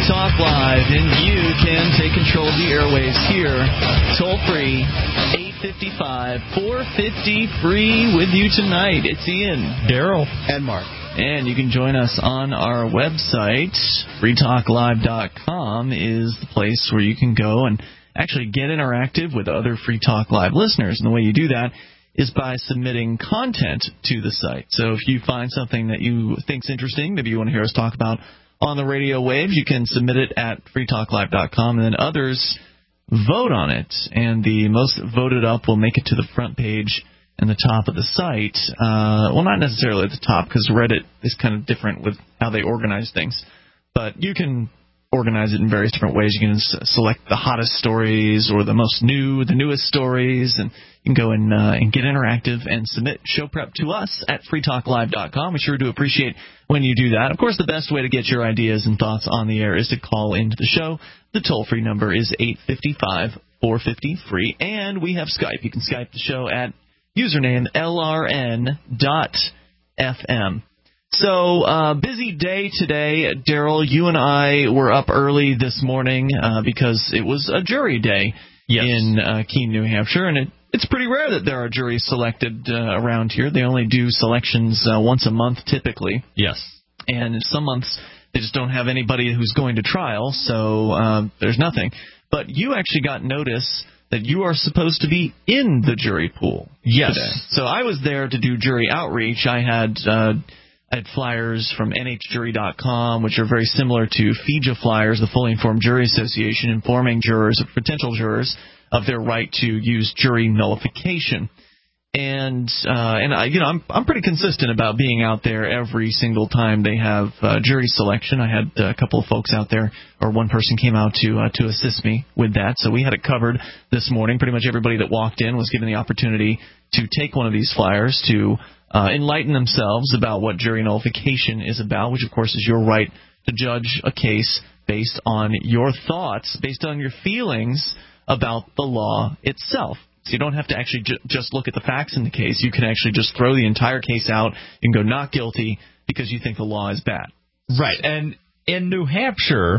Talk Live, and you can take control of the airwaves here. Toll free, 855-450-FREE with you tonight. It's Ian, Daryl, and Mark. And you can join us on our website. freetalklive.com is the place where you can go and actually get interactive with other Free Talk Live listeners. And the way you do that is by submitting content to the site. So if you find something that you think's interesting, maybe you want to hear us talk about on the radio waves, you can submit it at freetalklive.com, and then others vote on it. And the most voted up will make it to the front page and the top of the site. Well, not necessarily at the top, because Reddit is kind of different with how they organize things. But you can organize it in various different ways. You can select the hottest stories or the newest stories, and you can go and get interactive and submit show prep to us at freetalklive.com. We sure do appreciate when you do that. Of course, the best way to get your ideas and thoughts on the air is to call into the show. The toll-free number is 855-450-FREE, and we have Skype. You can Skype the show at username LRN.FM. So, busy day today. Daryl, you and I were up early this morning because it was a jury day in Keene, New Hampshire, and it's pretty rare that there are juries selected around here. They only do selections once a month, typically. Yes. And some months they just don't have anybody who's going to trial, so there's nothing. But you actually got notice that you are supposed to be in the jury pool today. So I was there to do jury outreach. I had flyers from NHjury.com, which are very similar to FIJA flyers, the Fully Informed Jury Association, informing jurors, potential jurors, of their right to use jury nullification. And I'm pretty consistent about being out there every single time they have jury selection. I had a couple of folks out there, or one person came out to assist me with that. So we had it covered this morning. Pretty much everybody that walked in was given the opportunity to take one of these flyers to enlighten themselves about what jury nullification is about, which, of course, is your right to judge a case based on your thoughts, based on your feelings about the law itself. So you don't have to actually just look at the facts in the case. You can actually just throw the entire case out and go not guilty because you think the law is bad. Right. And in New Hampshire,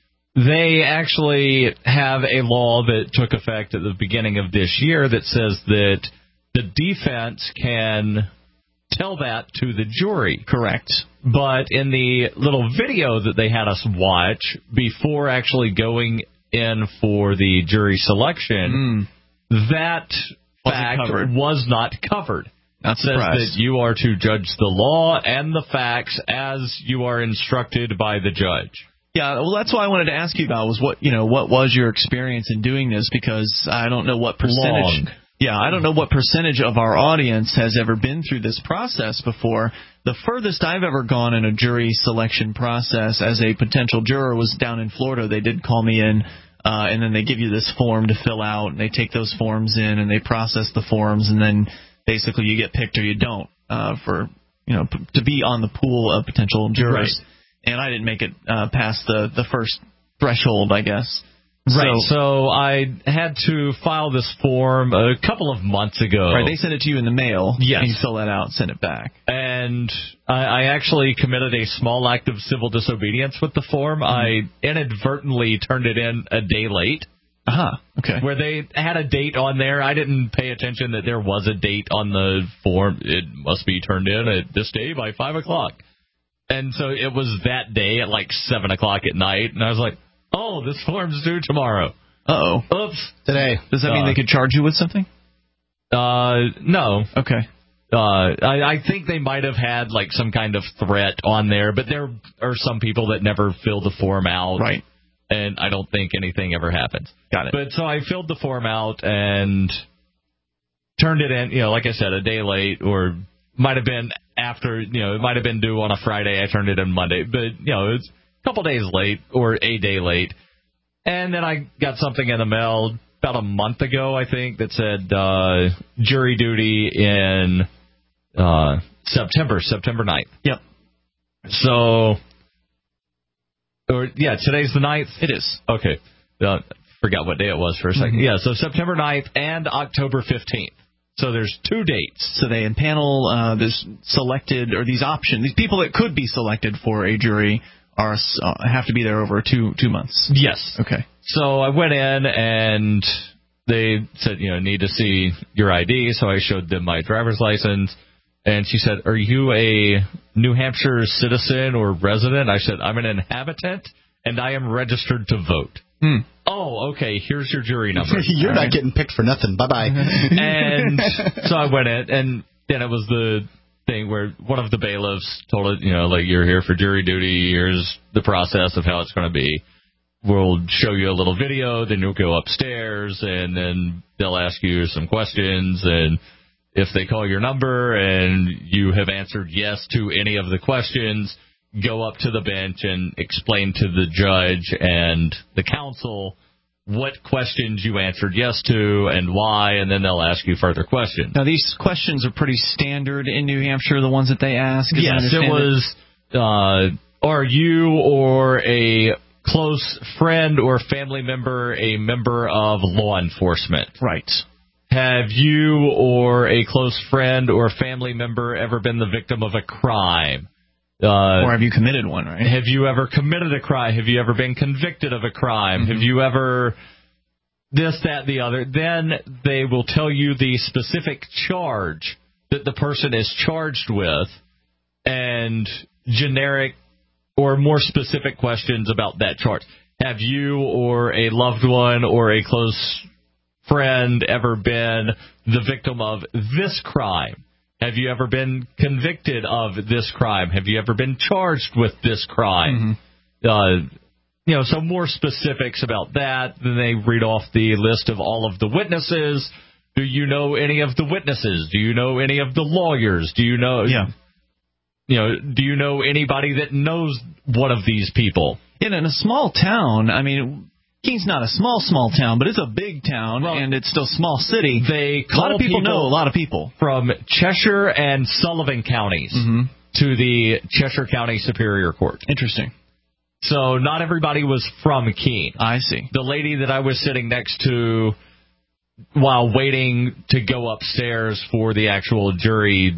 they actually have a law that took effect at the beginning of this year that says that the defense can tell that to the jury. Correct. But in the little video that they had us watch before actually going in for the jury selection, that fact was not covered. Not surprised. It says that you are to judge the law and the facts as you are instructed by the judge. Yeah, well, that's why I wanted to ask you about was what was your experience in doing this, because I don't know what percentage. Yeah, I don't know what percentage of our audience has ever been through this process before. The furthest I've ever gone in a jury selection process as a potential juror was down in Florida. They did call me in, and then they give you this form to fill out, and they take those forms in, and they process the forms, and then basically you get picked or you don't to be on the pool of potential jurors. Right. And I didn't make it past the first threshold, I guess. Right, so I had to file this form a couple of months ago. Right, they sent it to you in the mail. Yes. And you fill that out and send it back. And I actually committed a small act of civil disobedience with the form. I inadvertently turned it in a day late. Okay. Where they had a date on there. I didn't pay attention that there was a date on the form. It must be turned in at this day by 5 o'clock. And so it was that day at like 7 o'clock at night. And I was like, oh, this form's due tomorrow. Uh-oh. Oops. Today. Does that mean they could charge you with something? No. Okay. I think they might have had like some kind of threat on there, but there are some people that never fill the form out. Right. And I don't think anything ever happens. Got it. But so I filled the form out and turned it in, like I said, a day late, or might have been after, it might have been due on a Friday. I turned it in Monday. But, it's a couple days late or a day late. And then I got something in the mail about a month ago, I think, that said jury duty in September 9th. Yep. So, today's the 9th? It is. Okay. Forgot what day it was for a second. Mm-hmm. Yeah, so September 9th and October 15th. So there's 2 dates. So they impanel this selected, or these options, these people that could be selected for a jury have to be there over 2 months. Yes. Okay. So I went in and they said, need to see your ID. So I showed them my driver's license. And she said, "Are you a New Hampshire citizen or resident?" I said, "I'm an inhabitant, and I am registered to vote." Oh, okay, here's your jury number. You're not getting picked for nothing. Bye-bye. And so I went in, and then it was the thing where one of the bailiffs told it, you're here for jury duty. Here's the process of how it's going to be. We'll show you a little video, then you'll go upstairs, and then they'll ask you some questions, and if they call your number and you have answered yes to any of the questions, go up to the bench and explain to the judge and the counsel what questions you answered yes to and why, and then they'll ask you further questions. Now, these questions are pretty standard in New Hampshire, the ones that they ask? Yes, it was, are you or a close friend or family member a member of law enforcement? Right. Have you or a close friend or family member ever been the victim of a crime? Or have you committed one, right? Have you ever committed a crime? Have you ever been convicted of a crime? Mm-hmm. Have you ever this, that, the other? Then they will tell you the specific charge that the person is charged with and generic or more specific questions about that charge. Have you or a loved one or a close friend ever been the victim of this crime? Have you ever been convicted of this crime? Have you ever been charged with this crime? Mm-hmm. So more specifics about that. Then they read off the list of all of the witnesses. Do you know any of the witnesses? Do you know any of the lawyers? Do you know? Yeah. Do you know anybody that knows one of these people? In a small town, I mean, Keene's not a small town, but it's a big town, and it's still a small city. A lot of people know a lot of people. From Cheshire and Sullivan counties to the Cheshire County Superior Court. Interesting. So not everybody was from Keene. I see. The lady that I was sitting next to while waiting to go upstairs for the actual jury,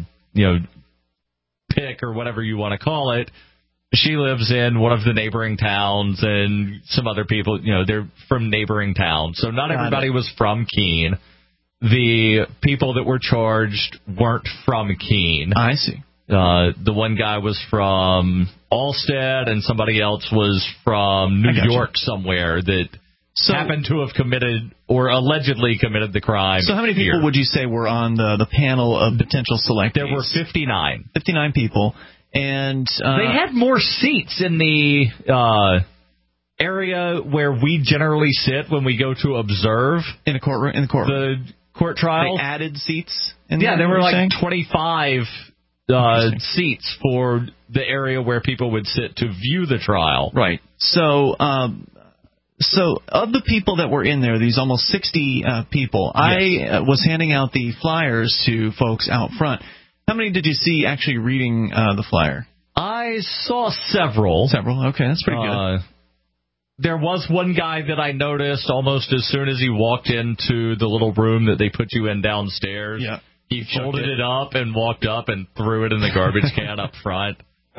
pick or whatever you want to call it, she lives in one of the neighboring towns, and some other people, they're from neighboring towns. So not everybody was from Keene. The people that were charged weren't from Keene. I see. The one guy was from Allstead, and somebody else was from New York somewhere that happened to have committed or allegedly committed the crime. So how many people would you say were on the panel of potential selectees? There were 59. 59 people. And they had more seats in the area where we generally sit when we go to observe in the courtroom. The court trial. They added seats. There were like 25 seats for the area where people would sit to view the trial. Right. So of the people that were in there, these almost 60 people, yes. I was handing out the flyers to folks out front. How many did you see actually reading the flyer? I saw several. Several, okay, that's pretty good. There was one guy that I noticed almost as soon as he walked into the little room that they put you in downstairs. Yeah. He folded it up and walked up and threw it in the garbage can up front.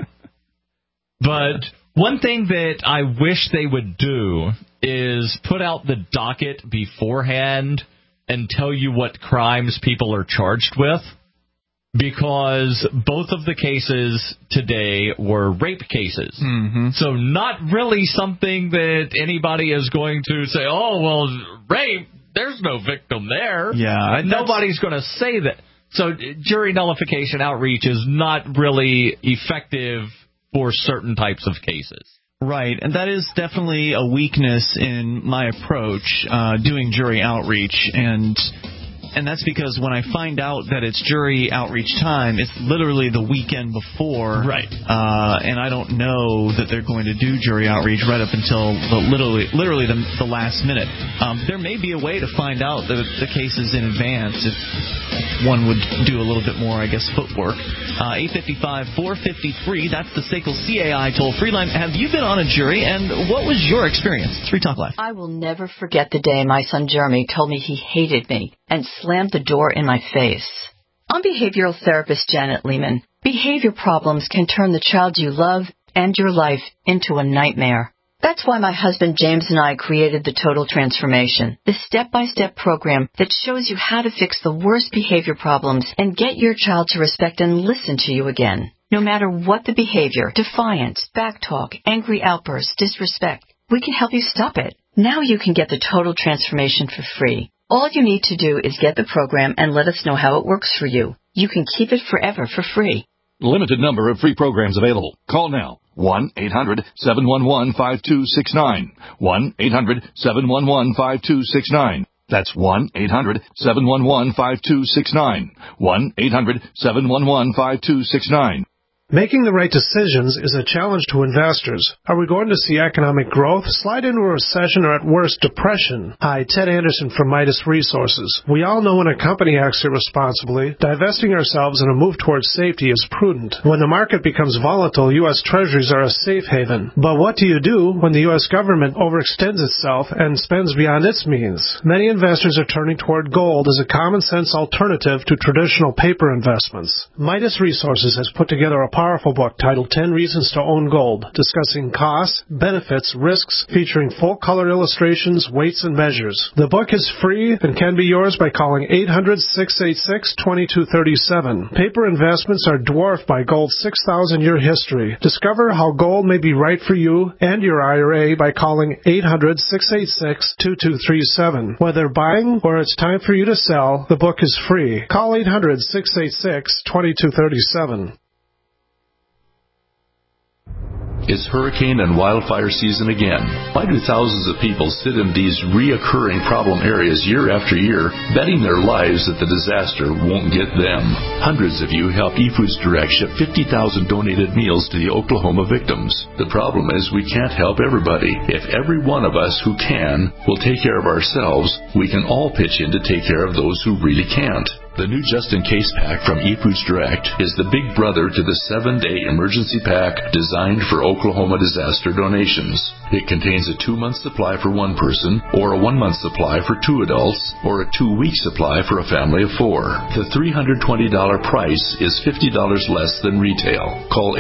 But one thing that I wish they would do is put out the docket beforehand and tell you what crimes people are charged with. Because both of the cases today were rape cases. Mm-hmm. So not really something that anybody is going to say, oh, well, rape, there's no victim there. Yeah. Nobody's going to say that. So jury nullification outreach is not really effective for certain types of cases. Right, and that is definitely a weakness in my approach, doing jury outreach, and that's because when I find out that it's jury outreach time, it's literally the weekend before. Right. And I don't know that they're going to do jury outreach right up until literally the last minute. There may be a way to find out the cases in advance if one would do a little bit more, I guess, footwork. 855-453, that's the SACL CAI toll-free line. Have you been on a jury, and what was your experience? It's Free Talk Live. I will never forget the day my son Jeremy told me he hated me and slammed the door in my face. I'm behavioral therapist Janet Lehman. Behavior problems can turn the child you love and your life into a nightmare. That's why my husband James and I created the Total Transformation, the step-by-step program that shows you how to fix the worst behavior problems and get your child to respect and listen to you again. No matter what the behavior, defiance, backtalk, angry outbursts, disrespect, we can help you stop it. Now you can get the Total Transformation for free. All you need to do is get the program and let us know how it works for you. You can keep it forever for free. Limited number of free programs available. Call now. 1-800-711-5269. 1-800-711-5269. That's 1-800-711-5269. 1-800-711-5269. Making the right decisions is a challenge to investors. Are we going to see economic growth, slide into a recession, or at worst, depression? Hi, Ted Anderson from Midas Resources. We all know when a company acts irresponsibly, divesting ourselves in a move towards safety is prudent. When the market becomes volatile, U.S. Treasuries are a safe haven. But what do you do when the U.S. government overextends itself and spends beyond its means? Many investors are turning toward gold as a common-sense alternative to traditional paper investments. Midas Resources has put together a powerful book titled 10 Reasons to Own Gold, discussing costs, benefits, risks, featuring full-color illustrations, weights, and measures. The book is free and can be yours by calling 800-686-2237. Paper investments are dwarfed by gold's 6,000-year history. Discover how gold may be right for you and your IRA by calling 800-686-2237. Whether buying or it's time for you to sell, the book is free. Call 800-686-2237. It's hurricane and wildfire season again. Why do thousands of people sit in these reoccurring problem areas year after year, betting their lives that the disaster won't get them? Hundreds of you helped eFoods Direct ship 50,000 donated meals to the Oklahoma victims. The problem is we can't help everybody. If every one of us who can will take care of ourselves, we can all pitch in to take care of those who really can't. The new just-in-case pack from eFoods Direct is the big brother to the 7-day emergency pack designed for Oklahoma disaster donations. It contains a 2-month supply for one person, or a 1-month supply for 2 adults, or a 2-week supply for a family of 4. The $320 price is $50 less than retail. Call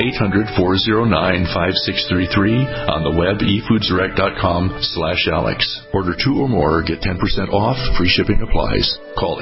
800-409-5633 on the web efoodsdirect.com/Alex. Order 2 or more, get 10% off, free shipping applies. Call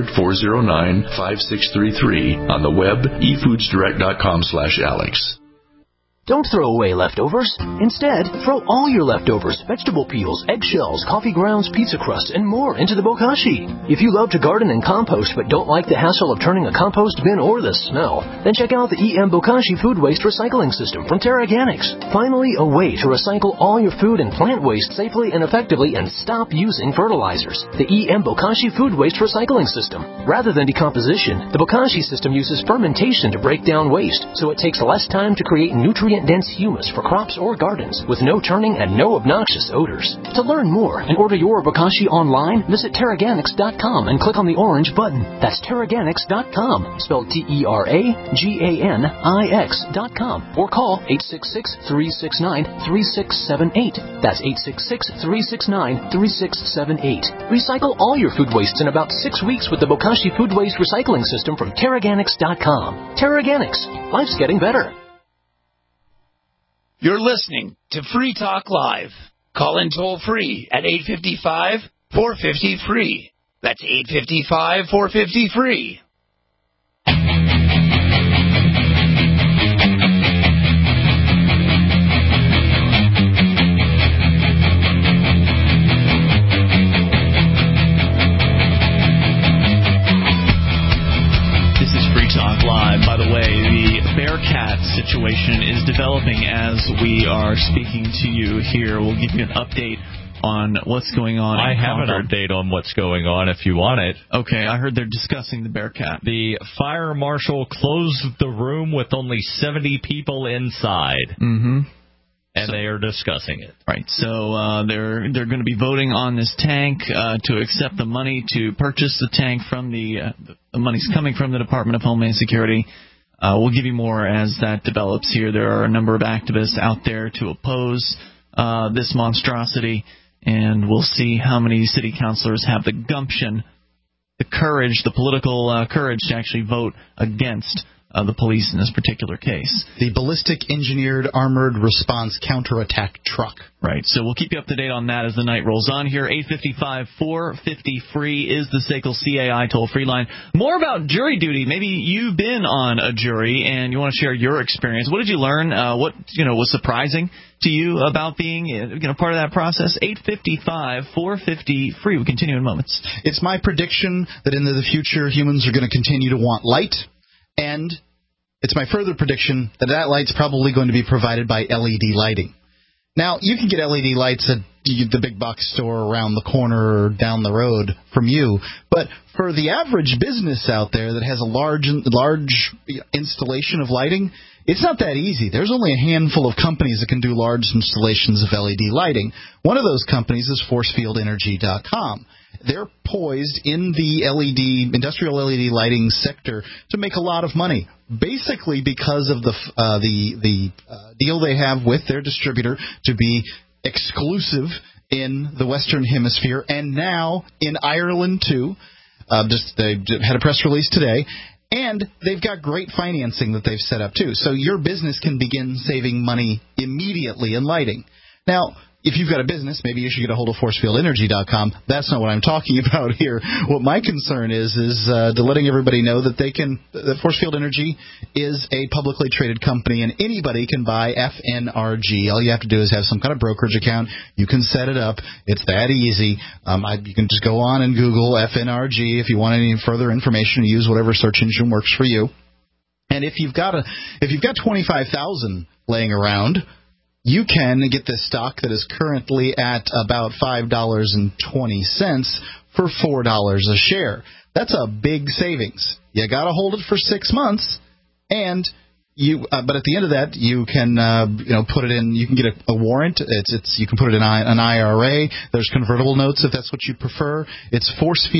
800-409-5633 on the web efoodsdirect.com/Alex. Don't throw away leftovers. Instead, throw all your leftovers, vegetable peels, eggshells, coffee grounds, pizza crusts, and more into the bokashi. If you love to garden and compost but don't like the hassle of turning a compost bin or the smell, then check out the EM Bokashi Food Waste Recycling System from TerraGanix. Finally, a way to recycle all your food and plant waste safely and effectively and stop using fertilizers. The EM Bokashi Food Waste Recycling System. Rather than decomposition, the Bokashi system uses fermentation to break down waste, so it takes less time to create nutrient-dense humus for crops or gardens with no turning and no obnoxious odors. To learn more and order your Bokashi online, visit TerraGanix.com and click on the orange button. That's TerraGanix.com, spelled TerraGanix.com, or call 866-369-3678. That's 866-369-3678. Recycle all your food wastes in about 6 weeks with the Bokashi Food Waste Recycling System from TerraGanix.com. TerraGanix. Life's getting better. You're listening to Free Talk Live. Call in toll-free at 855-450-FREE. That's 855-450-FREE. This is Free Talk Live. By the way, the Bearcat situation is developing as we are speaking to you here. We'll give you an update on what's going on. I have an update on what's going on if you want it. Okay, I heard they're discussing the Bearcat. The fire marshal closed the room with only 70 people inside. Mm-hmm. And they are discussing it. Right, so they're going to be voting on this tank to accept the money to purchase the tank from the money's coming from the Department of Homeland Security. We'll give you more as that develops here. There are a number of activists out there to oppose this monstrosity, and we'll see how many city councilors have the gumption, the courage, the political courage to actually vote against the police in this particular case. The Ballistic Engineered Armored Response Counterattack Truck. Right, so we'll keep you up to date on that as the night rolls on here. 855-450-FREE is the SACL CAI toll-free line. More about jury duty. Maybe you've been on a jury and you want to share your experience. What did you learn? What was surprising to you about being part of that process? 855-450-FREE. We'll continue in moments. It's my prediction that in the future humans are going to continue to want light, and it's my further prediction that light's probably going to be provided by LED lighting. Now, you can get LED lights at the big box store around the corner or down the road from you, but for the average business out there that has a large installation of lighting, it's not that easy. There's only a handful of companies that can do large installations of LED lighting. One of those companies is ForcefieldEnergy.com. They're poised in the industrial LED lighting sector to make a lot of money, basically because of the deal they have with their distributor to be exclusive in the Western Hemisphere and now in Ireland too. They had a press release today. And they've got great financing that they've set up too. So your business can begin saving money immediately in lighting. Now, if you've got a business, maybe you should get a hold of ForcefieldEnergy.com. That's not what I'm talking about here. What my concern is to letting everybody know that that Forcefield Energy is a publicly traded company, and anybody can buy FNRG. All you have to do is have some kind of brokerage account. You can set it up. It's that easy. You can just go on and Google FNRG if you want any further information. Use whatever search engine works for you. And if you've got $25,000 laying around, you can get this stock that is currently at about $5.20 for $4 a share. That's a big savings. You got to hold it for 6 months, and but at the end of that, you can put it in. You can get a warrant. You can put it in an IRA. There's convertible notes if that's what you prefer. It's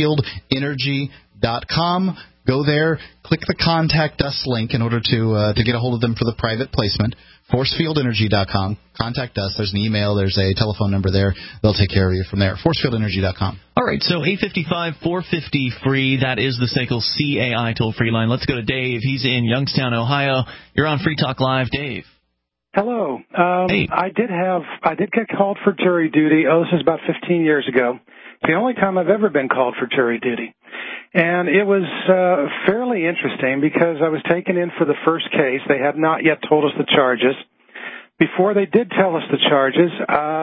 ForcefieldEnergy.com. Go there, click the Contact Us link in order to get a hold of them for the private placement. ForcefieldEnergy.com. Contact us. There's an email. There's a telephone number there. They'll take care of you from there. ForcefieldEnergy.com. All right, so 855-450-FREE. That is the SACL CAI toll-free line. Let's go to Dave. He's in Youngstown, Ohio. You're on Free Talk Live. Dave. Hello. Hey. I did get called for jury duty. This is about 15 years ago. It's the only time I've ever been called for jury duty. And it was fairly interesting because I was taken in for the first case. They had not yet told us the charges. Before they did tell us the charges,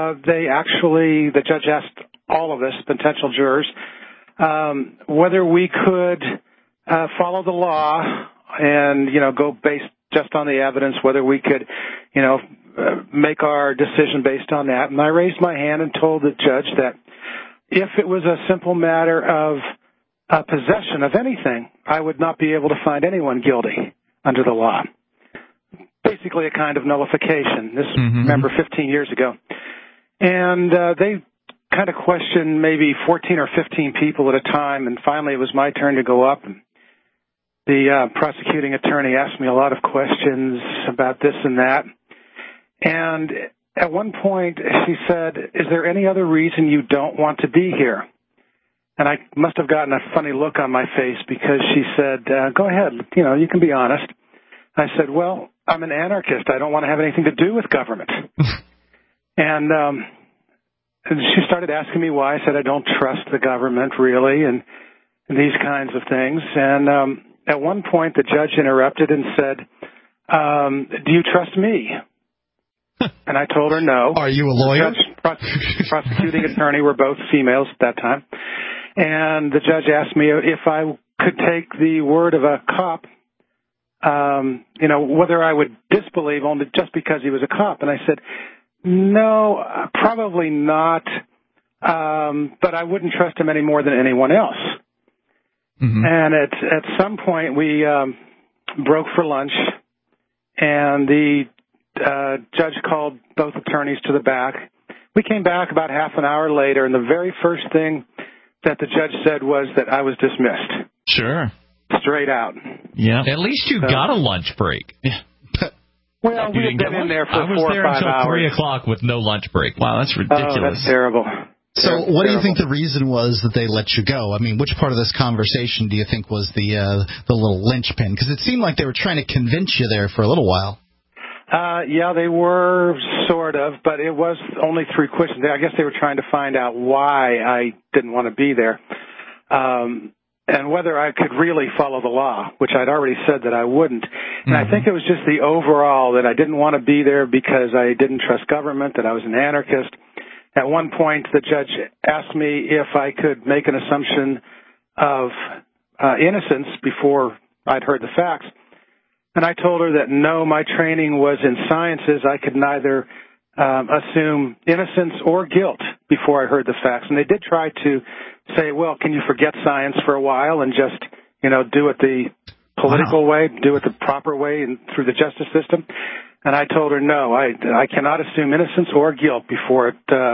the judge asked all of us, potential jurors, whether we could follow the law and, go based just on the evidence, whether we could, make our decision based on that. And I raised my hand and told the judge that if it was a simple matter of possession of anything, I would not be able to find anyone guilty under the law. Basically a kind of nullification. This, remember, 15 years ago. And they kind of questioned maybe 14 or 15 people at a time, and finally it was my turn to go up. And the prosecuting attorney asked me a lot of questions about this and that. And at one point she said, "Is there any other reason you don't want to be here?" And I must have gotten a funny look on my face because she said, "Go ahead, you can be honest." I said, "Well, I'm an anarchist. I don't want to have anything to do with government." And she started asking me why. I said, "I don't trust the government, really," and these kinds of things. And at one point, the judge interrupted and said, "Do you trust me?" And I told her no. Are you a lawyer? The judge, prosecuting attorney, were both females at that time. And the judge asked me if I could take the word of a cop, whether I would disbelieve only just because he was a cop. And I said, no, probably not, but I wouldn't trust him any more than anyone else. Mm-hmm. And at some point, we broke for lunch, and the judge called both attorneys to the back. We came back about half an hour later, and the very first thing that the judge said was that I was dismissed. Sure. Straight out. Yeah. At least you got a lunch break. Yeah. Well, we had been in there for 4 or 5 hours. I was there until 3 o'clock with no lunch break. Wow, that's ridiculous. Oh, that's terrible. So what do you think the reason was that they let you go? I mean, which part of this conversation do you think was the little linchpin? Because it seemed like they were trying to convince you there for a little while. Yeah, they were, sort of, but it was only 3 questions. I guess they were trying to find out why I didn't want to be there, and whether I could really follow the law, which I'd already said that I wouldn't. And I think it was just the overall that I didn't want to be there because I didn't trust government, that I was an anarchist. At one point, the judge asked me if I could make an assumption of innocence before I'd heard the facts. And I told her that no, my training was in sciences. I could neither assume innocence or guilt before I heard the facts. And they did try to say, well, can you forget science for a while and just, do it the political way, do it the proper way and through the justice system? And I told her, no, I cannot assume innocence or guilt before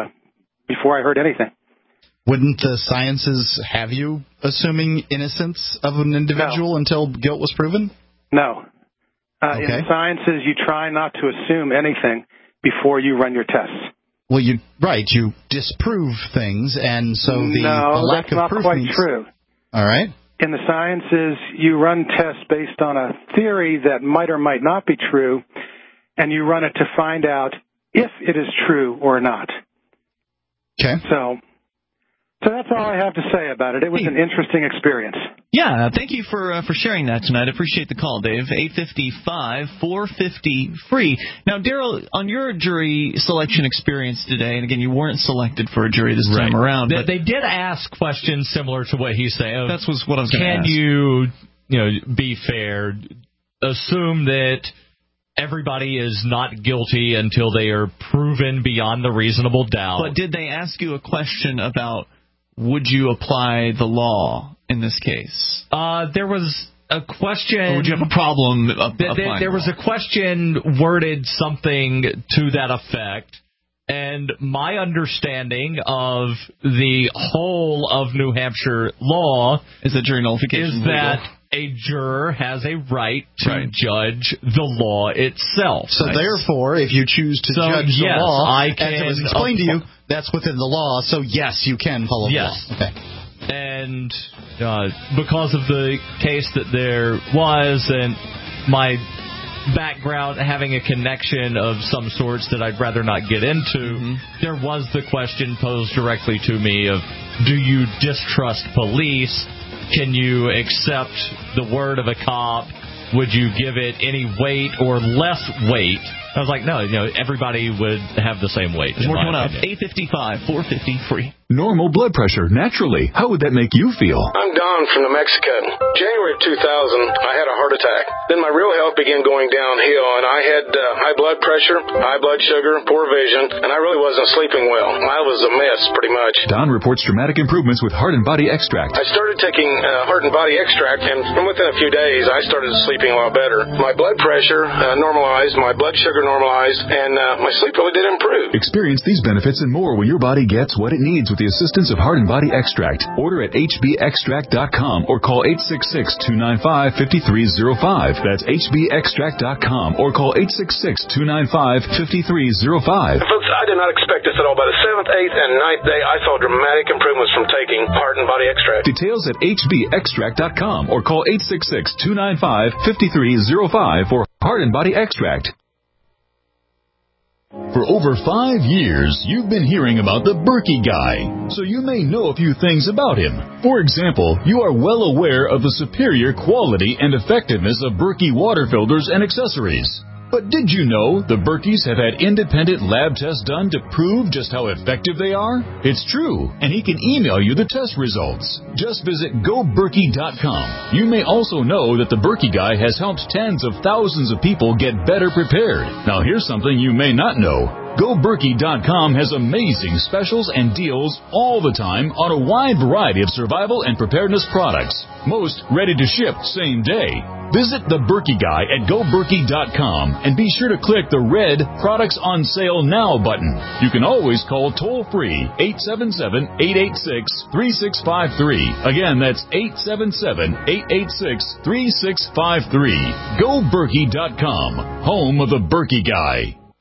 I heard anything. Wouldn't the sciences have you assuming innocence of an individual until guilt was proven? No. Okay. In the sciences, you try not to assume anything before you run your tests. Well, you disprove things, and so the lack of proof quite true. All right. In the sciences, you run tests based on a theory that might or might not be true, and you run it to find out if it is true or not. Okay. So that's all I have to say about it. It was an interesting experience. Yeah, thank you for sharing that tonight. I appreciate the call, Dave. 855-450-FREE. Now, Daryl, on your jury selection experience today, and again, you weren't selected for a jury this time around. But they did ask questions similar to what he's saying. That was what I was going to ask. Can you be fair, assume that everybody is not guilty until they are proven beyond the reasonable doubt? But did they ask you a question about would you apply the law in this case? There was a question. Or would you have a problem applying there was a question worded something to that effect. And my understanding of the whole of New Hampshire law is that jury nullification is that a juror has a right to judge the law itself. So therefore, if you choose to judge the law, as it was explained to you, that's within the law. So yes, you can follow the law. Okay. And because of the case that there was, and my background having a connection of some sorts that I'd rather not get into, there was the question posed directly to me of, do you distrust police? Can you accept the word of a cop? Would you give it any weight or less weight? I was like, no, everybody would have the same weight. There's more coming up. 855-450-FREE. Normal blood pressure, naturally. How would that make you feel? I'm Don from New Mexico. January of 2000, I had a heart attack. Then my real health began going downhill, and I had high blood pressure, high blood sugar, poor vision, and I really wasn't sleeping well. I was a mess, pretty much. Don reports dramatic improvements with Heart and Body Extract. I started taking Heart and Body Extract, and within a few days, I started sleeping a lot better. My blood pressure normalized, my blood sugar normalized, and my sleep really did improve. Experience these benefits and more when your body gets what it needs with the assistance of Heart and Body Extract. Order at hbextract.com or call 866-295-5305. That's hbextract.com or call 866-295-5305. Folks, I did not expect this at all. By the 7th, 8th, and 9th day, I saw dramatic improvements from taking Heart and Body Extract. Details at hbextract.com or call 866-295-5305 for Heart and Body Extract. For over 5 years, you've been hearing about the Berkey Guy, so you may know a few things about him. For example, you are well aware of the superior quality and effectiveness of Berkey water filters and accessories. But did you know the Berkeys have had independent lab tests done to prove just how effective they are? It's true, and he can email you the test results. Just visit GoBerkey.com. You may also know that the Berkey Guy has helped tens of thousands of people get better prepared. Now here's something you may not know. GoBerkey.com has amazing specials and deals all the time on a wide variety of survival and preparedness products. Most ready to ship same day. Visit the Berkey Guy at GoBerkey.com and be sure to click the red Products on Sale Now button. You can always call toll-free 877-886-3653. Again, that's 877-886-3653. GoBerkey.com, home of the Berkey Guy.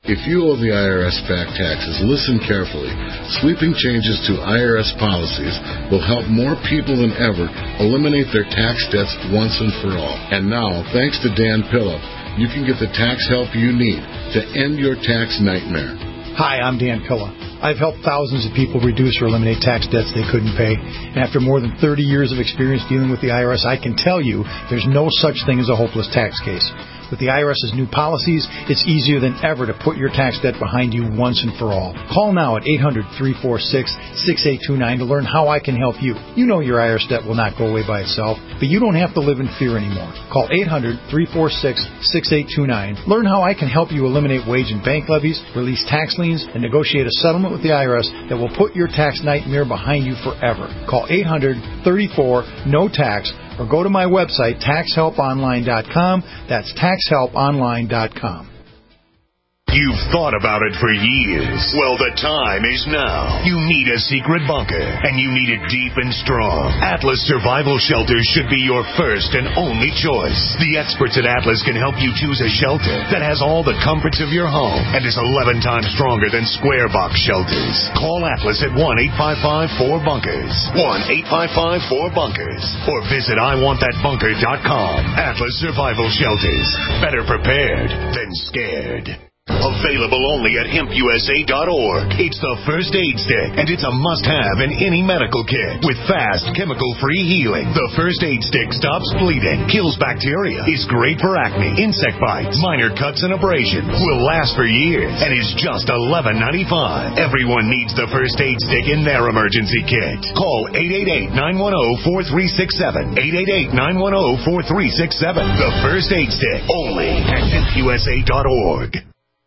If you owe the IRS back taxes, listen carefully. Sweeping changes to IRS policies will help more people than ever eliminate their tax debts once and for all. And now, thanks to Dan Pilla, you can get the tax help you need to end your tax nightmare. Hi, I'm Dan Pilla. I've helped thousands of people reduce or eliminate tax debts they couldn't pay. And after more than 30 years of experience dealing with the IRS, I can tell you there's no such thing as a hopeless tax case. With the IRS's new policies, it's easier than ever to put your tax debt behind you once and for all. Call now at 800-346-6829 to learn how I can help you. You know your IRS debt will not go away by itself, but you don't have to live in fear anymore. Call 800-346-6829. Learn how I can help you eliminate wage and bank levies, release tax liens, and negotiate a settlement with the IRS that will put your tax nightmare behind you forever. Call 800-34-NO-TAX or go to my website, taxhelponline.com. That's taxhelponline.com. You've thought about it for years. Well, the time is now. You need a secret bunker, and you need it deep and strong. Atlas Survival Shelters should be your first and only choice. The experts at Atlas can help you choose a shelter that has all the comforts of your home and is 11 times stronger than square box shelters. Call Atlas at 1-855-4BUNKERS. 1-855-4BUNKERS. Or visit IWantThatBunker.com. Atlas Survival Shelters. Better prepared than scared. Available only at hempusa.org. It's the first aid stick, and it's a must-have in any medical kit. With fast, chemical-free healing, the first aid stick stops bleeding, kills bacteria, is great for acne, insect bites, minor cuts and abrasions, will last for years, and is just $11.95. Everyone needs the first aid stick in their emergency kit. Call 888-910-4367. 888-910-4367. The first aid stick, only at hempusa.org.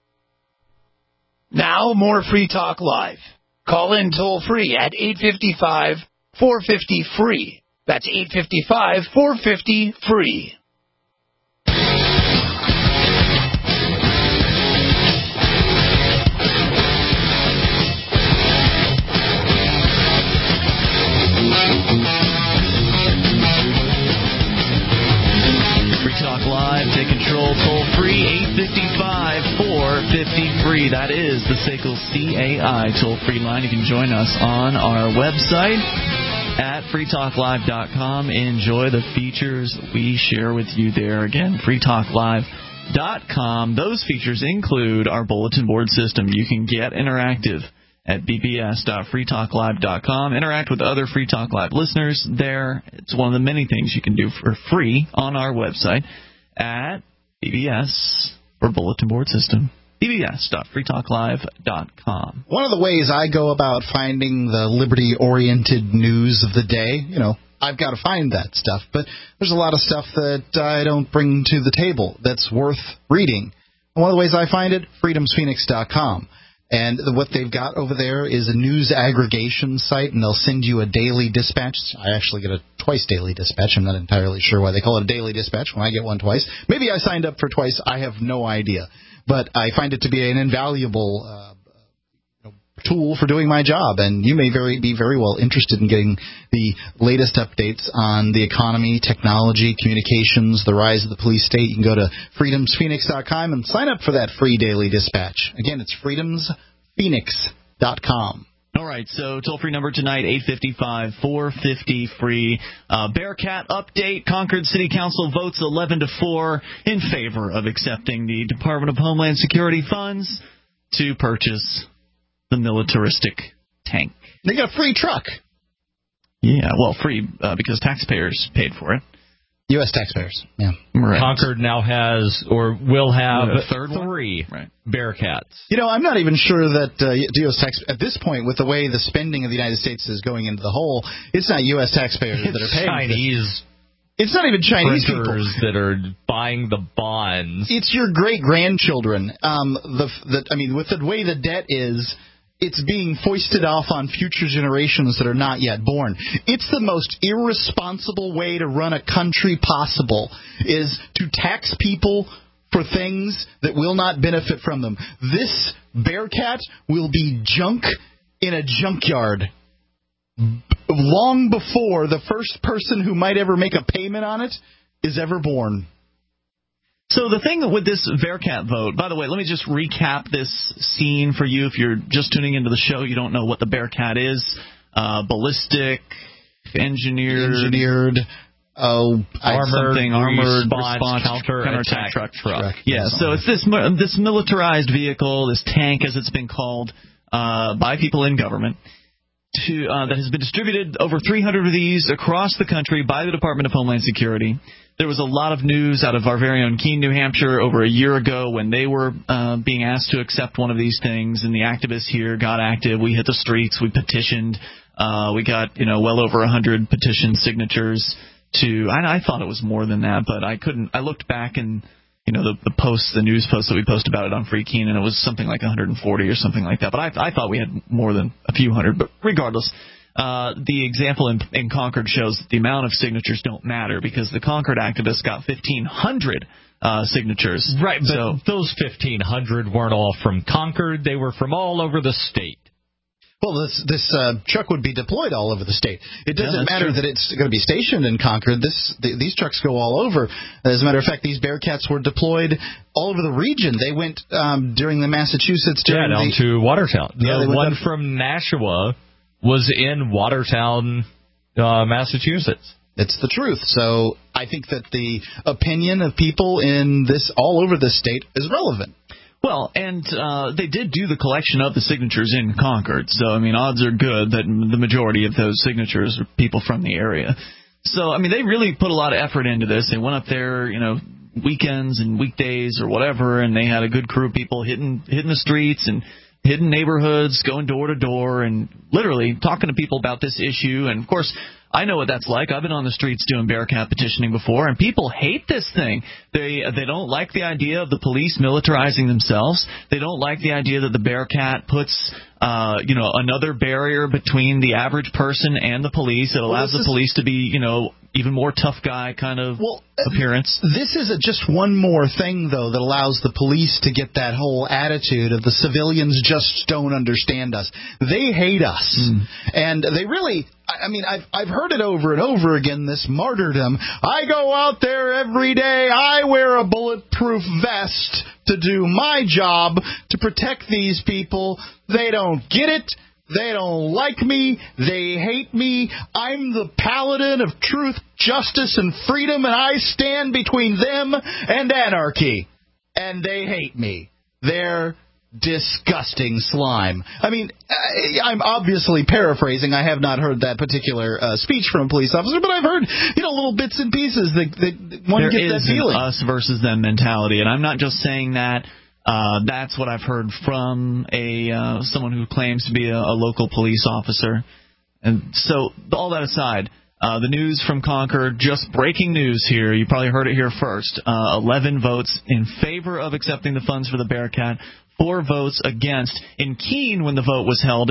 Now, more Free Talk Live. Call in toll-free at 855-450-FREE. That's 855-450-FREE. Free Talk Live, take control, toll-free, 855-450-FREE. That is the SACL CAI toll-free line. You can join us on our website at freetalklive.com. Enjoy the features we share with you there. Again, freetalklive.com. Those features include our bulletin board system. You can get interactive at bbs.freetalklive.com. Interact with other Free Talk Live listeners there. It's one of the many things you can do for free on our website at BBS for bulletin board system. bbs.freetalklive.com. One of the ways I go about finding the liberty-oriented news of the day, I've got to find that stuff. But there's a lot of stuff that I don't bring to the table that's worth reading. And one of the ways I find it, freedomsphoenix.com. And what they've got over there is a news aggregation site, and they'll send you a daily dispatch. I actually get a twice daily dispatch. I'm not entirely sure why they call it a daily dispatch when I get one twice. Maybe I signed up for twice. I have no idea. But I find it to be an invaluable tool for doing my job, and you may be very well interested in getting the latest updates on the economy, technology, communications, the rise of the police state. You can go to freedomsphoenix.com and sign up for that free daily dispatch. Again, it's freedomsphoenix.com. All right, so toll-free number tonight, 855-450-FREE. Bearcat update. Concord City Council votes 11-4 in favor of accepting the Department of Homeland Security funds to purchase the militaristic tank. They got a free truck. Yeah, well, free because taxpayers paid for it. U.S. taxpayers, yeah. Right. Concord now has, or will have, three Bearcats. I'm not even sure that U.S. tax at this point, with the way the spending of the United States is going into the hole, it's not U.S. taxpayers that are paying. Chinese. It's not even Chinese people that are buying the bonds. It's your great-grandchildren. With the way the debt is, it's being foisted off on future generations that are not yet born. It's the most irresponsible way to run a country possible, is to tax people for things that will not benefit from them. This Bearcat will be junk in a junkyard long before the first person who might ever make a payment on it is ever born. So the thing with this Bearcat vote, by the way, let me just recap this scene for you. If you're just tuning into the show, you don't know what the Bearcat is. Ballistic, engineered armored response counterattack truck. Yeah, so it's this militarized vehicle, this tank as it's been called by people in government, that has been distributed over 300 of these across the country by the Department of Homeland Security. There was a lot of news out of our very own Keene, New Hampshire over a year ago when they were being asked to accept one of these things, and the activists here got active. We hit the streets. We petitioned. We got well over 100 petition signatures to. I thought it was more than that, but I couldn't. I looked back and the news posts that we post about it on Free Keene, and it was something like 140 or something like that. But I thought we had more than a few hundred. But regardless. The example in Concord shows that the amount of signatures don't matter because the Concord activists got 1,500 signatures. Right, but those 1,500 weren't all from Concord. They were from all over the state. Well, this truck would be deployed all over the state. It doesn't matter that it's going to be stationed in Concord. These trucks go all over. As a matter of fact, these Bearcats were deployed all over the region. They went during the Massachusetts. Down to Watertown. The one from Nashua was in Watertown, Massachusetts. It's the truth. So I think that the opinion of people in all over the state is relevant. Well, and they did do the collection of the signatures in Concord. So, odds are good that the majority of those signatures are people from the area. So, they really put a lot of effort into this. They went up there, weekends and weekdays or whatever, and they had a good crew of people hitting the streets and hidden neighborhoods, going door to door, and literally talking to people about this issue. And, of course, I know what that's like. I've been on the streets doing Bearcat petitioning before, and people hate this thing. They don't like the idea of the police militarizing themselves. They don't like the idea that the Bearcat puts another barrier between the average person and the police. It allows the police to be, even more tough guy kind of appearance. This is just one more thing, though, that allows the police to get that whole attitude of the civilians just don't understand us. They hate us. And they really, I've heard it over and over again, this martyrdom. I go out there every day. I wear a bulletproof vest to do my job to protect these people. They don't get it. They don't like me. They hate me. I'm the paladin of truth, justice, and freedom, and I stand between them and anarchy. And they hate me. They're disgusting slime. I'm obviously paraphrasing. I have not heard that particular speech from a police officer, but I've heard little bits and pieces that one gets that feeling. There is an us versus them mentality, and I'm not just saying that. That's what I've heard from someone who claims to be a local police officer. And so, all that aside, the news from Concord, just breaking news here. You probably heard it here first. 11 votes in favor of accepting the funds for the Bearcat, 4 votes against. In Keene, when the vote was held,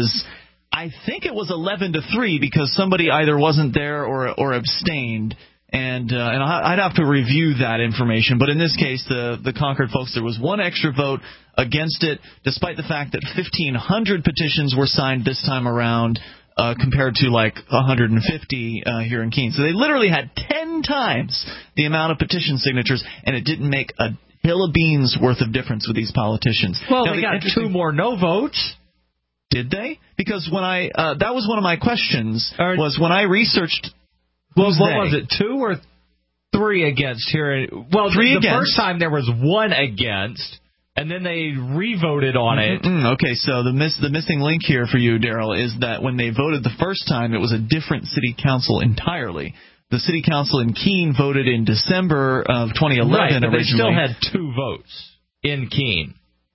I think it was 11-3 because somebody either wasn't there or abstained. And I'd have to review that information. But in this case, the Concord folks, there was one extra vote against it, despite the fact that 1,500 petitions were signed this time around compared to like 150 here in Keene. So they literally had 10 times the amount of petition signatures, and it didn't make a hill of beans worth of difference with these politicians. Well, they got 2 more no votes. Did they? Because when that was one of my questions, was when I researched. What was it, 2 or 3 against here? Well, 3 against. The first time there was 1 against, and then they re-voted on it. Okay, so the missing link here for you, Daryl, is that when they voted the first time, it was a different city council entirely. The city council in Keene voted in December of 2011 right, but originally. They still had 2 votes in Keene.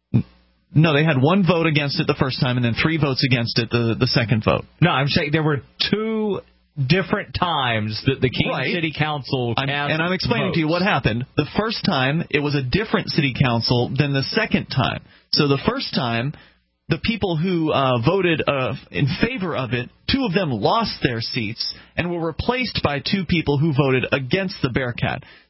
No, they had 1 vote against it the first time, and then 3 votes against it the second vote. No, I'm saying there were 2 different times that the Keene City Council cast and I'm explaining votes. to you what happened. The first time, it was a different city council than the second time. So the first time, the people who voted in favor of it, 2 of them lost their seats and were replaced by 2 people who voted against the Bearcat.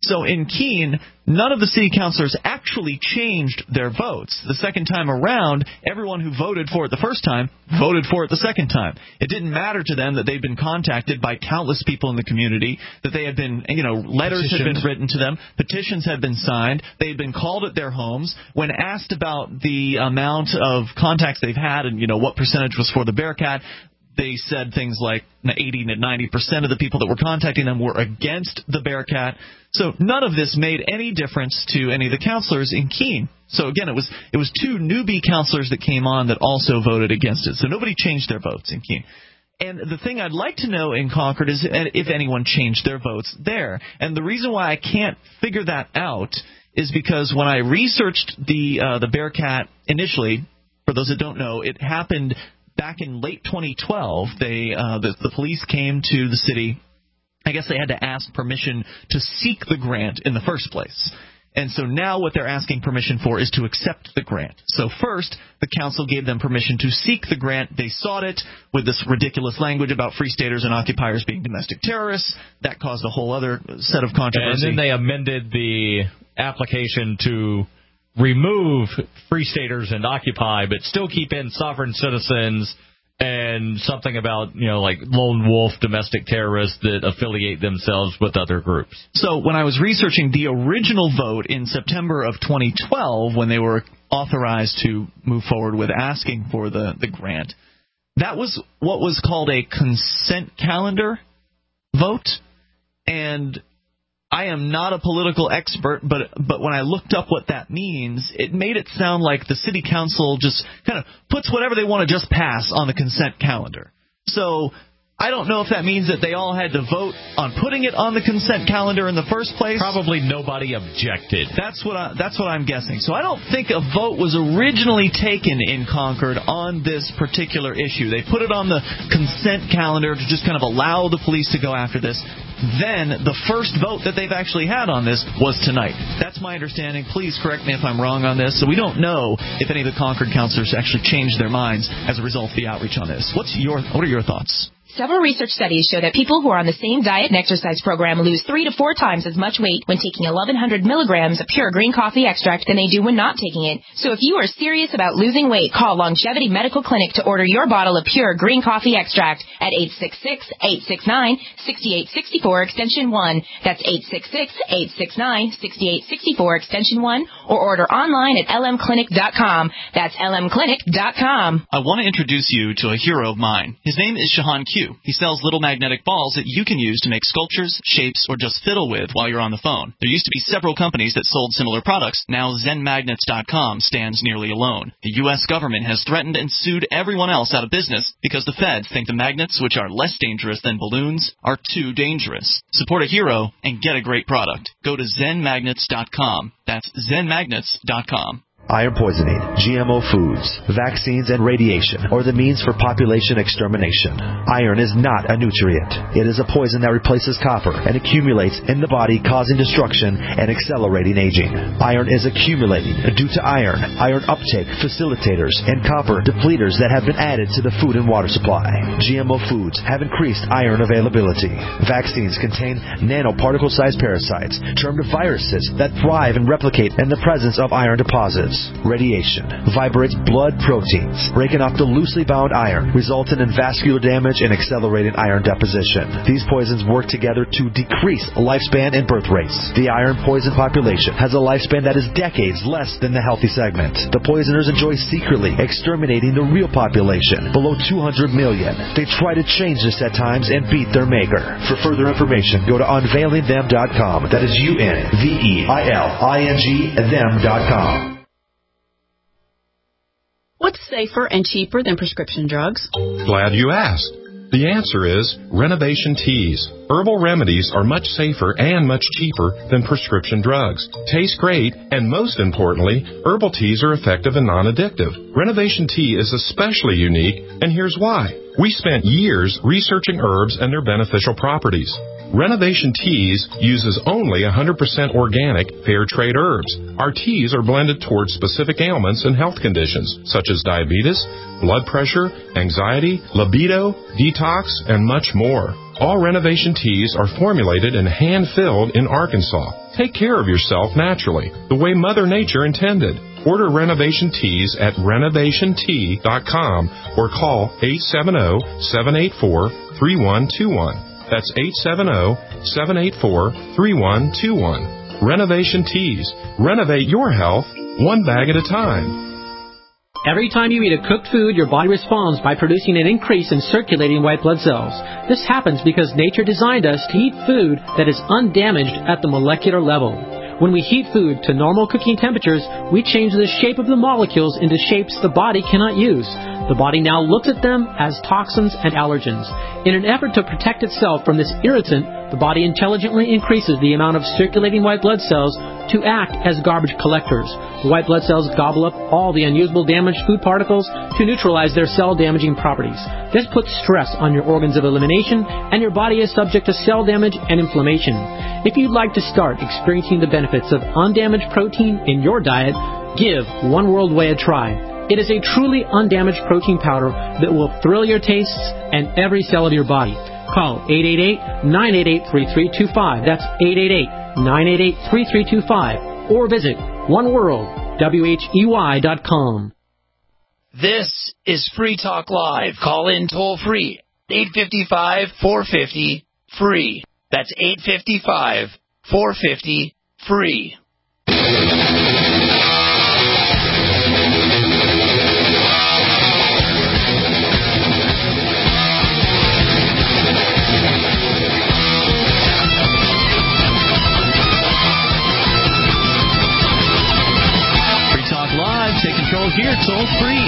So in Keene, none of the city councilors actually changed their votes. The second time around, everyone who voted for it the first time voted for it the second time. It didn't matter to them that they'd been contacted by countless people in the community, that they had been, letters had been written to them, petitions had been signed, they had been called at their homes. When asked about the amount of contacts they've had and, what percentage was for the Bearcat, they said things like 80 to 90% of the people that were contacting them were against the Bearcat. So none of this made any difference to any of the counselors in Keene. So again, it was two newbie counselors that came on that also voted against it. So nobody changed their votes in Keene. And the thing I'd like to know in Concord is if anyone changed their votes there. And the reason why I can't figure that out is because when I researched the Bearcat initially, for those that don't know, it happened back in late 2012. The police came to the city. I guess they had to ask permission to seek the grant in the first place. And so now what they're asking permission for is to accept the grant. So first, the council gave them permission to seek the grant. They sought it with this ridiculous language about free staters and occupiers being domestic terrorists. That caused a whole other set of controversy. And then they amended the application to remove free staters and occupy, but still keep in sovereign citizens and something about, like lone wolf domestic terrorists that affiliate themselves with other groups. So when I was researching the original vote in September of 2012, when they were authorized to move forward with asking for the grant, that was what was called a consent calendar vote. And I am not a political expert, but when I looked up what that means, it made it sound like the city council just kind of puts whatever they want to just pass on the consent calendar. So I don't know if that means that they all had to vote on putting it on the consent calendar in the first place. Probably nobody objected. That's what I'm guessing. So I don't think a vote was originally taken in Concord on this particular issue. They put it on the consent calendar to just kind of allow the police to go after this. Then the first vote that they've actually had on this was tonight. That's my understanding. Please correct me if I'm wrong on this. So we don't know if any of the Concord councilors actually changed their minds as a result of the outreach on this. What are your thoughts? Several research studies show that people who are on the same diet and exercise program lose 3 to 4 times as much weight when taking 1,100 milligrams of pure green coffee extract than they do when not taking it. So if you are serious about losing weight, call Longevity Medical Clinic to order your bottle of pure green coffee extract at 866-869-6864 extension 1. That's 866-869-6864 extension 1, or order online at lmclinic.com. That's lmclinic.com. I want to introduce you to a hero of mine. His name is Shahan Q. He sells little magnetic balls that you can use to make sculptures, shapes, or just fiddle with while you're on the phone. There used to be several companies that sold similar products. Now ZenMagnets.com stands nearly alone. The U.S. government has threatened and sued everyone else out of business because the feds think the magnets, which are less dangerous than balloons, are too dangerous. Support a hero and get a great product. Go to ZenMagnets.com. That's ZenMagnets.com. Iron poisoning, GMO foods, vaccines, and radiation are the means for population extermination. Iron is not a nutrient. It is a poison that replaces copper and accumulates in the body, causing destruction and accelerating aging. Iron is accumulating due to iron uptake facilitators, and copper depleters that have been added to the food and water supply. GMO foods have increased iron availability. Vaccines contain nanoparticle-sized parasites, termed viruses, that thrive and replicate in the presence of iron deposits. Radiation vibrates blood proteins, breaking up the loosely bound iron, resulting in vascular damage and accelerating iron deposition. These poisons work together to decrease lifespan and birth rates. The iron poison population has a lifespan that is decades less than the healthy segment. The poisoners enjoy secretly exterminating the real population, below 200 million. They try to change this at times and beat their maker. For further information, go to unveilingthem.com. That is UNVEILING them.com. What's safer and cheaper than prescription drugs? Glad you asked. The answer is Renovation Teas. Herbal remedies are much safer and much cheaper than prescription drugs. Taste great, and most importantly, herbal teas are effective and non-addictive. Renovation Tea is especially unique, and here's why. We spent years researching herbs and their beneficial properties. Renovation Teas uses only 100% organic, fair trade herbs. Our teas are blended towards specific ailments and health conditions, such as diabetes, blood pressure, anxiety, libido, detox, and much more. All Renovation Teas are formulated and hand-filled in Arkansas. Take care of yourself naturally, the way Mother Nature intended. Order Renovation Teas at renovationtea.com or call 870-784-3121. That's 870-784-3121. Renovation Teas. Renovate your health one bag at a time. Every time you eat a cooked food, your body responds by producing an increase in circulating white blood cells. This happens because nature designed us to eat food that is undamaged at the molecular level. When we heat food to normal cooking temperatures, we change the shape of the molecules into shapes the body cannot use. The body now looks at them as toxins and allergens. In an effort to protect itself from this irritant, the body intelligently increases the amount of circulating white blood cells to act as garbage collectors. The white blood cells gobble up all the unusable damaged food particles to neutralize their cell-damaging properties. This puts stress on your organs of elimination, and your body is subject to cell damage and inflammation. If you'd like to start experiencing the benefits of undamaged protein in your diet, give One World Whey a try. It is a truly undamaged protein powder that will thrill your tastes and every cell of your body. Call 888-988-3325. That's 888-988-3325. Or visit oneworldwhey.com. This is Free Talk Live. Call in toll free. 855-450-FREE. That's 855-450-FREE. Take control here, toll free,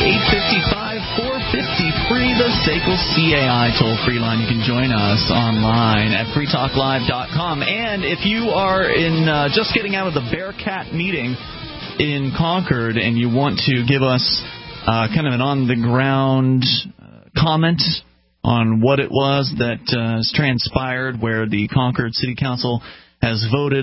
855-450-FREE, the SACL CAI toll-free line. You can join us online at freetalklive.com. And if you are just getting out of the Bearcat meeting in Concord and you want to give us kind of an on-the-ground comment on what it was that has transpired, where the Concord City Council has voted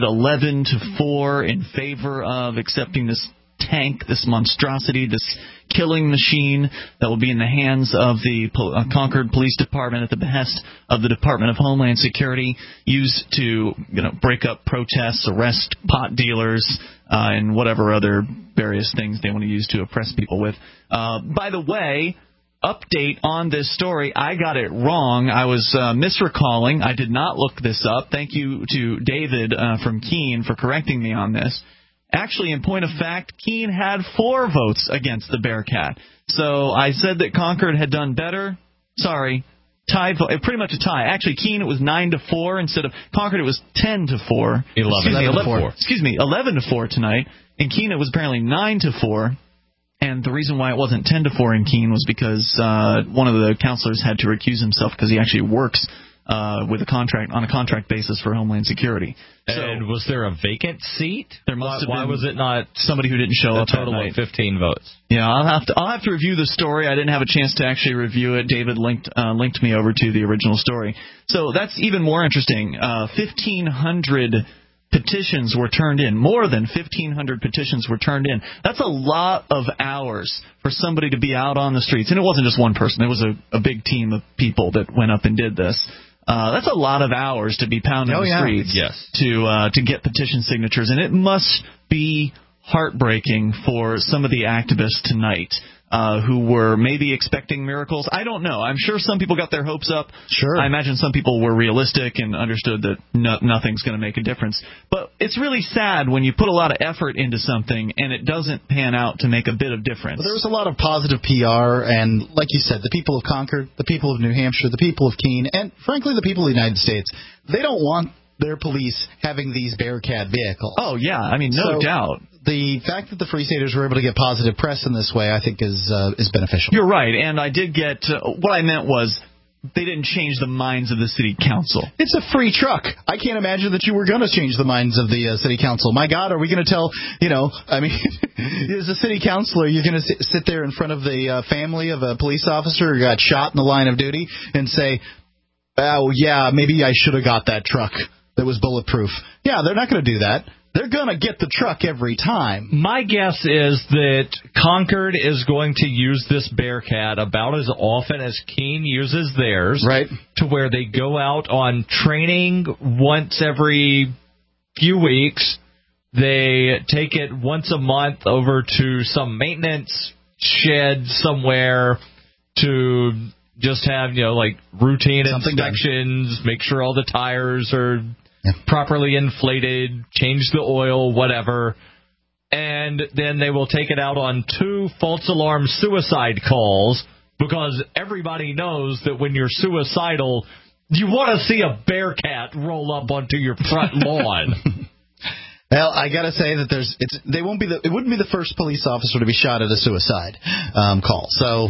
11-4 in favor of accepting this tank, this monstrosity, this killing machine that will be in the hands of the Concord Police Department at the behest of the Department of Homeland Security, used to break up protests, arrest pot dealers, and whatever other various things they want to use to oppress people with. By the way, update on this story. I got it wrong. I was misrecalling. I did not look this up. Thank you to David from Keene for correcting me on this. Actually, in point of fact, Keene had 4 votes against the Bearcat. So I said that Concord had done better. Sorry, tied, pretty much a tie. Actually, Keene, it was 9-4 instead of Concord. It was 10-4. 11-4. Excuse me, 11-4 tonight. In Keene, it was apparently 9-4. And the reason why it wasn't 10-4 in Keene was because one of the counselors had to recuse himself because he actually works with a contract on a contract basis for Homeland Security. And was there a vacant seat? There must have been. Why was it not somebody who didn't show up? A total of 15 votes. Yeah, I'll have to review the story. I didn't have a chance to actually review it. David linked me over to the original story. So that's even more interesting. 1,500 petitions were turned in. More than 1,500 petitions were turned in. That's a lot of hours for somebody to be out on the streets. And it wasn't just one person. It was a big team of people that went up and did this. That's a lot of hours to be pounding the streets to get petition signatures. And it must be heartbreaking for some of the activists tonight who were maybe expecting miracles. I don't know. I'm sure some people got their hopes up. Sure. I imagine some people were realistic and understood that nothing's going to make a difference. But it's really sad when you put a lot of effort into something and it doesn't pan out to make a bit of difference. Well, there was a lot of positive PR, and like you said, the people of Concord, the people of New Hampshire, the people of Keene, and frankly the people of the United States, they don't want their police having these Bearcat vehicles. Oh, yeah. I mean, no doubt. The fact that the Free Staters were able to get positive press in this way, I think, is beneficial. You're right, and I did get what I meant was they didn't change the minds of the city council. It's a free truck. I can't imagine that you were going to change the minds of the city council. My God, are we going to tell, I mean, as a city councilor, you're going to sit there in front of the family of a police officer who got shot in the line of duty and say, oh, yeah, maybe I should have got that truck that was bulletproof. Yeah, they're not going to do that. They're going to get the truck every time. My guess is that Concord is going to use this Bearcat about as often as Keene uses theirs. Right. To where they go out on training once every few weeks. They take it once a month over to some maintenance shed somewhere to just have, like routine inspections, make sure all the tires are properly inflated, change the oil, whatever. And then they will take it out on 2 false alarm suicide calls, because everybody knows that when you're suicidal, you want to see a bearcat roll up onto your front lawn. Well, I gotta say that it wouldn't be the first police officer to be shot at a suicide call. So,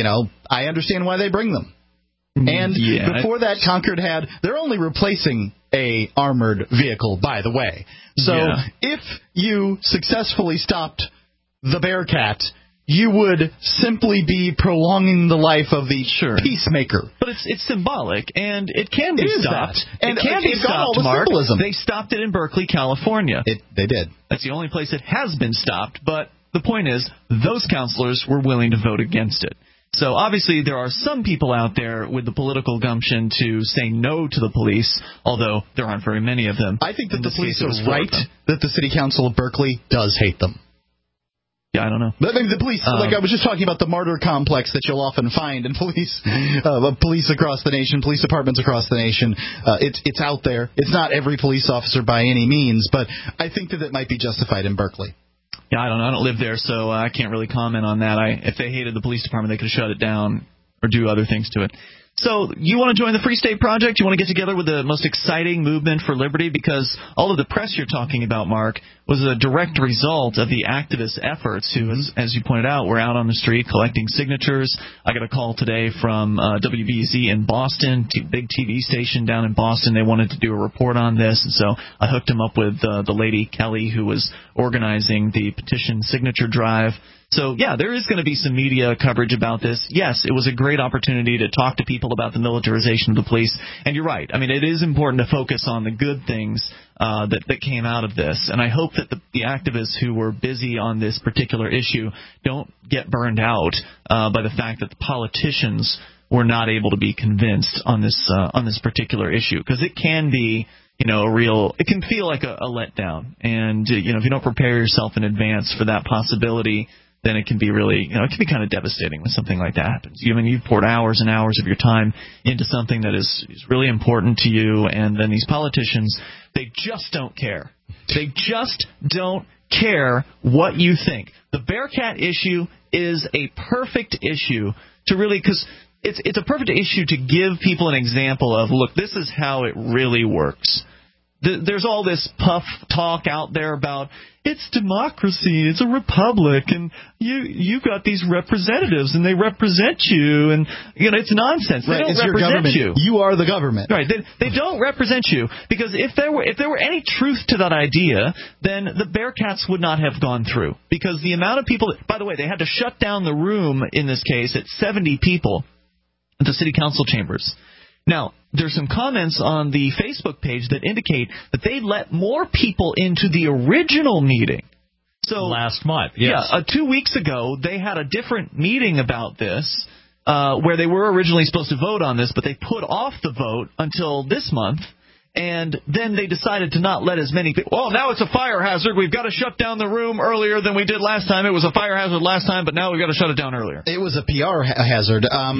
I understand why they bring them. And before that, Concord they're only replacing a armored vehicle, by the way. So if you successfully stopped the Bearcat, you would simply be prolonging the life of the peacemaker. But it's symbolic, and it can be stopped. And it can be stopped, Mark. Symbolism. They stopped it in Berkeley, California. They did. That's the only place it has been stopped, but the point is, those counselors were willing to vote against it. So obviously there are some people out there with the political gumption to say no to the police, although there aren't very many of them. I think that the police are right that the City Council of Berkeley does hate them. Yeah, I don't know. But the police, like I was just talking about the martyr complex that you'll often find in police across the nation, police departments across the nation. It's out there. It's not every police officer by any means, but I think that it might be justified in Berkeley. Yeah, I don't know. I don't live there, so I can't really comment on that. If they hated the police department, they could have shut it down or do other things to it. So you want to join the Free State Project? You want to get together with the most exciting movement for liberty? Because all of the press you're talking about, Mark, was a direct result of the activist efforts who, as you pointed out, were out on the street collecting signatures. I got a call today from WBZ in Boston, big TV station down in Boston. They wanted to do a report on this, and so I hooked them up with the lady, Kelly, who was organizing the petition signature drive. So, yeah, there is going to be some media coverage about this. Yes, it was a great opportunity to talk to people about the militarization of the police. And you're right. I mean, it is important to focus on the good things that came out of this. And I hope that the activists who were busy on this particular issue don't get burned out by the fact that the politicians were not able to be convinced on this particular issue. Because it can be, it can feel like a letdown. And, if you don't prepare yourself in advance for that possibility, then it can be really, it can be kind of devastating when something like that happens. You've poured hours and hours of your time into something that is really important to you, and then these politicians, they just don't care. They just don't care what you think. The Bearcat issue is a perfect issue to really, because it's a perfect issue to give people an example of, look, this is how it really works. There's all this puff talk out there about it's democracy, it's a republic, and you got these representatives, and they represent you, and it's nonsense. They don't represent you. You are the government, right? They don't represent you, because if there were any truth to that idea, then the Bearcats would not have gone through, because the amount of people. By the way, they had to shut down the room in this case at 70 people at the city council chambers. Now, there's some comments on the Facebook page that indicate that they let more people into the original meeting. So last month, yes. Yeah, 2 weeks ago, they had a different meeting about this where they were originally supposed to vote on this, but they put off the vote until this month. And then they decided to not let as many people. Well, now it's a fire hazard. We've got to shut down the room earlier than we did last time. It was a fire hazard last time, but now we've got to shut it down earlier. It was a PR hazard.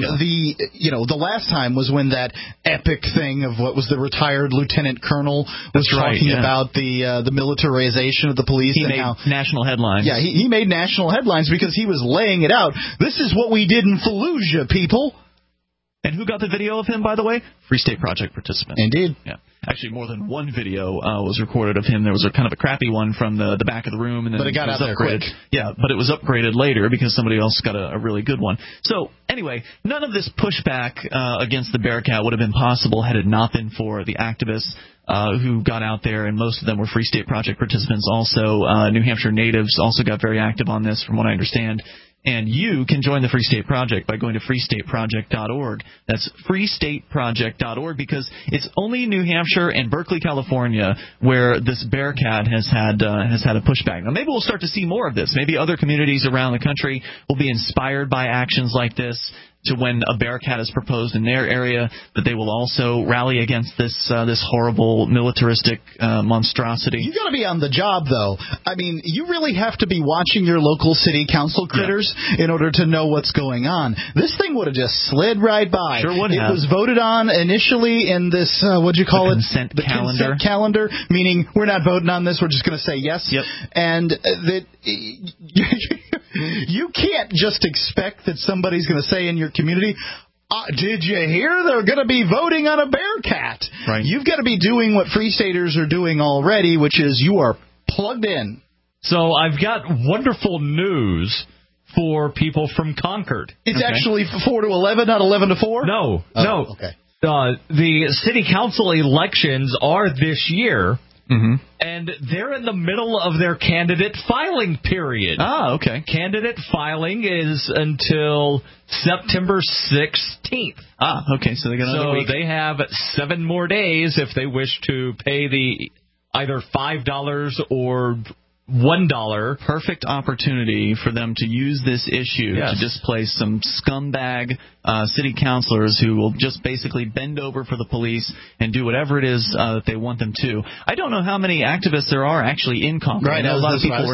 The last time was when that epic thing of what was the retired lieutenant colonel was talking about the militarization of the police. He made national headlines. Yeah, he made national headlines because he was laying it out. This is what we did in Fallujah, people. And who got the video of him, by the way? Free State Project participant. Indeed. Yeah. Actually, more than one video was recorded of him. There was a kind of a crappy one from the back of the room. And then but it got out there quick. Yeah, but it was upgraded later because somebody else got a really good one. So, anyway, none of this pushback against the Bearcat would have been possible had it not been for the activists who got out there, and most of them were Free State Project participants also. New Hampshire natives also got very active on this, from what I understand. And you can join the Free State Project by going to freestateproject.org. That's freestateproject.org, because it's only New Hampshire and Berkeley, California, where this Bearcat has had a pushback. Now, maybe we'll start to see more of this. Maybe other communities around the country will be inspired by actions like this to when a Bearcat is proposed in their area, that they will also rally against this horrible militaristic monstrosity. You got to be on the job, though. I mean, you really have to be watching your local city council critters in order to know what's going on. This thing would have just slid right by. Sure would have. It was voted on initially in this, what'd you call it? Consent calendar. Consent calendar, meaning we're not voting on this, we're just going to say yes. Yep. And that you can't just expect that somebody's going to say in your community, did you hear they're going to be voting on a Bearcat? Right. You've got to be doing what Free Staters are doing already, which is you are plugged in. So I've got wonderful news for people from Concord. It's actually 4 to 11, not 11 to 4? No. Okay. The city council elections are this year. Mm-hmm. And they're in the middle of their candidate filing period. Okay. Candidate filing is until September 16th. Okay. So they got another week. They have 7 more days if they wish to pay the either $5 or $1. Perfect opportunity for them to use this issue to displace some scumbag city councilors who will just basically bend over for the police and do whatever it is that they want them to. I don't know how many activists there are actually in Concord. Right, a lot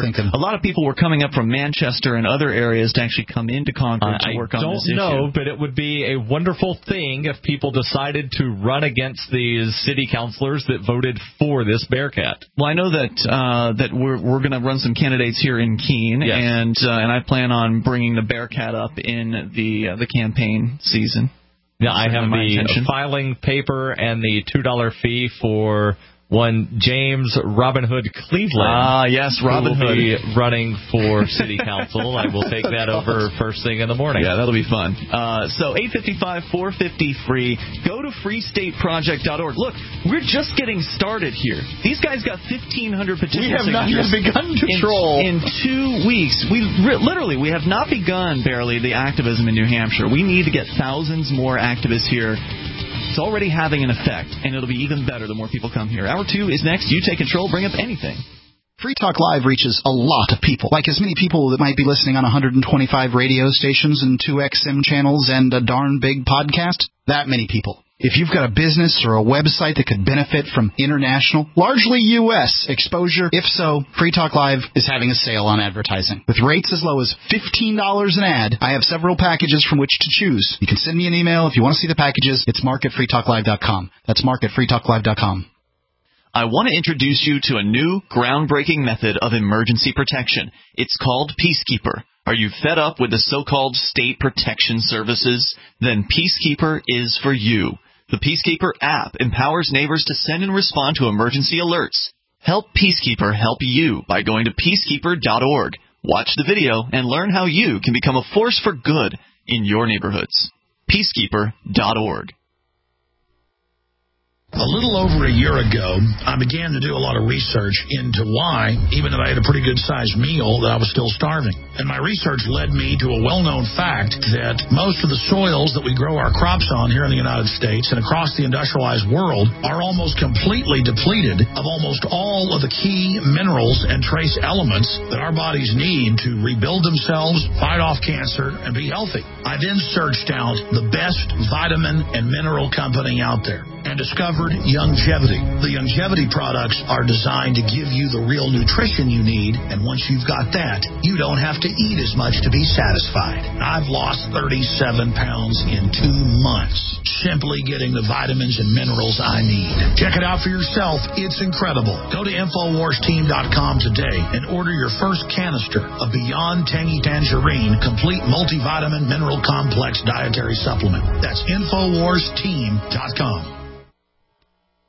of people were coming up from Manchester and other areas to actually come into Concord to work on this issue. I don't know, but it would be a wonderful thing if people decided to run against these city councilors that voted for this Bearcat. Well, I know that we're going to run some candidates here in Keene, and I plan on bringing the Bearcat up in the campaign season. Yeah, I have the filing paper and the $2 fee for one James Robin Hood Cleveland. Yes, Robin Hood. Will be running for city council. I will take that over first thing in the morning. Yeah, that'll be fun. So 855-450-FREE. Go to freestateproject.org. Look, we're just getting started here. These guys got 1,500 petition signatures. We have not even begun to troll. In 2 weeks. We have not begun, barely, the activism in New Hampshire. We need to get thousands more activists here. It's already having an effect, and it'll be even better the more people come here. Hour 2 is next. You take control. Bring up anything. Free Talk Live reaches a lot of people, like as many people that might be listening on 125 radio stations and 2 XM channels and a darn big podcast. That many people. If you've got a business or a website that could benefit from international, largely U.S. exposure, if so, Free Talk Live is having a sale on advertising. With rates as low as $15 an ad, I have several packages from which to choose. You can send me an email if you want to see the packages. It's mark@freetalklive.com. That's mark@freetalklive.com. I want to introduce you to a new, groundbreaking method of emergency protection. It's called Peacekeeper. Are you fed up with the so-called state protection services? Then Peacekeeper is for you. The Peacekeeper app empowers neighbors to send and respond to emergency alerts. Help Peacekeeper help you by going to peacekeeper.org. Watch the video and learn how you can become a force for good in your neighborhoods. Peacekeeper.org. A little over a year ago, I began to do a lot of research into why, even though I had a pretty good-sized meal, that I was still starving. And my research led me to a well-known fact that most of the soils that we grow our crops on here in the United States and across the industrialized world are almost completely depleted of almost all of the key minerals and trace elements that our bodies need to rebuild themselves, fight off cancer, and be healthy. I then searched out the best vitamin and mineral company out there and discovered Youngevity. The Youngevity products are designed to give you the real nutrition you need, and once you've got that, you don't have to eat as much to be satisfied. I've lost 37 pounds in 2 months, simply getting the vitamins and minerals I need. Check it out for yourself. It's incredible. Go to InfoWarsTeam.com today and order your first canister of Beyond Tangy Tangerine Complete Multivitamin Mineral Complex Dietary Supplement. That's InfoWarsTeam.com.